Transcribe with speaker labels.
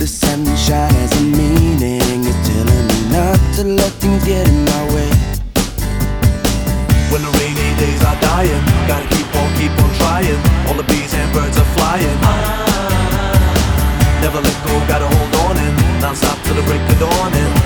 Speaker 1: sunshine has a meaning. It's telling me not to let things get in my way.
Speaker 2: When the rainy days are dying, gotta keep on trying. All the bees and birds are flying. Never let go, gotta hold on in, non-stop till the break of dawn.